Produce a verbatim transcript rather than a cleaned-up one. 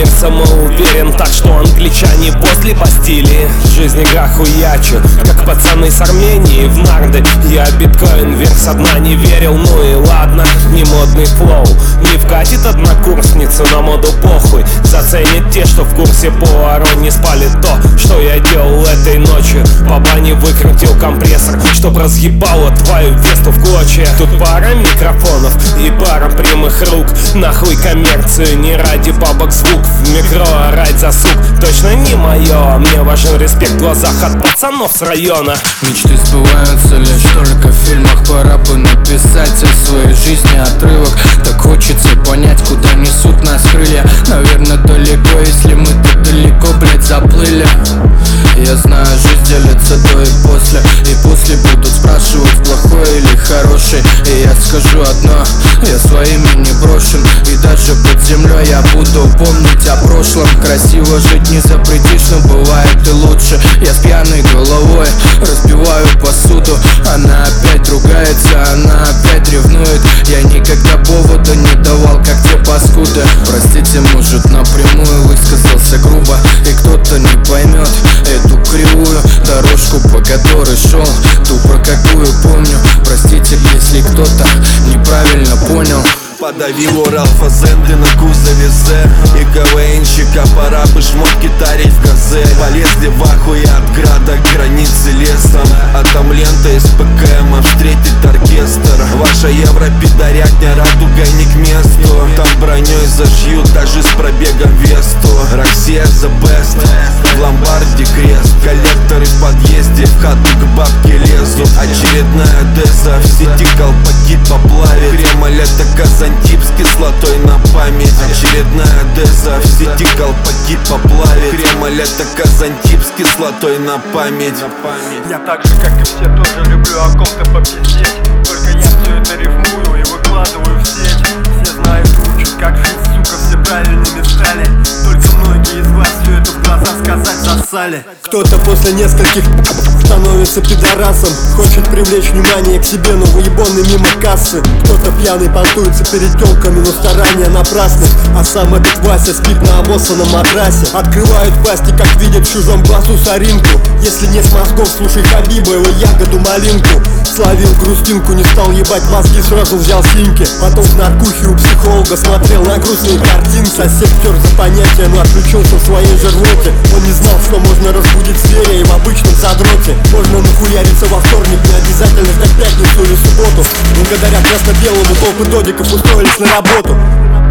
мир самоуверен, так что англичане возле Бастилии. Жизнь игра хуячу, как пацаны с Армении в нарды. Я биткоин вверх со дна не верил, ну и ладно. Не модный флоу, не вкатит однокурсницу на моду похуй. Заценит те, что в курсе Пуаро. Не спали то, что я делал этой ночью. По бане выкрутил компрессор, чтоб разъебало твою весту в клочья. Тут пара микрофонов и пара прямых рук. Нахуй коммерцию, не ради бабок звук. В микро орать за сук точно не мое. Мне важен респект в глазах от пацанов с района. Мечты сбываются лишь только в фильмах. Пора бы написать из своей жизни отрывок. Так хочется понять, куда несут нас крылья. Наверное, далеко, если мы так далеко, блять, заплыли. Я знаю, жизнь делится до и после. И после будут спрашивать, плохой или хороший. И я скажу одно: я своими не брошен. И даже под землей я буду помнить о прошлом. Красиво жить не запретишь, но бывает и лучше. Я с пьяной головой разбиваю посуду. Она опять ругается, она опять ревнует. Я никогда повода не давал, как те паскуды. Простите, может, напрямую высказался грубо. И кто-то не поймет эту кривую дорожку, по которой шел, ту, про какую помню. Простите, если кто-то неправильно понял. Подавил Урал фазенды на кузове З. И КВНщика пора бы шмотки тарить в газе. Полезли в ахуе от града к границе лесом. А там лента из ПКМа встретит оркестр. Ваша европидорятня радугой не к месту. Там броней зашьют даже с пробегом Весту. Россия the best, в ломбарде крест. Коллекторы в подъезде, в хату к бабке лезут. Очередная деза, в сети колпаки поплавит. Кремль это Казантип с кислотой на память. Очередная деза, в сети колпаки поплавит. Кремль это Казантип с кислотой на память. Я так же, как и все, тоже люблю о ком-то попиздеть. Только я все это рифмую и выкладываю в сеть. Все знают, учат, как жить, сука, все правильными стали. Только многие из вас все это в глаза сказать засали. Кто-то после нескольких становится пидорасом. Хочет привлечь внимание к себе, но выебонный мимо кассы. Кто-то пьяный понтуется перед тёлками, но старания напрасны. А сам этот Вася спит на обоссанном матрасе. Открывают пасти, как видят в чужом глазу соринку. Если не с мозгов, слушай Хабиба, его ягоду малинку. Словил грустинку, не стал ебать мозги, сразу взял симки. Потом в наркухе у психолога смотрел на грустные картинки. Сосед тер за понятие, но отключился в своей же рвоте. Он не знал, что можно разбудить зверя и в обычном задроте. Можно нахуяриться во вторник, не обязательно ждать пятницу или субботу. Благодаря красно-белому толпы додиков устроились на работу.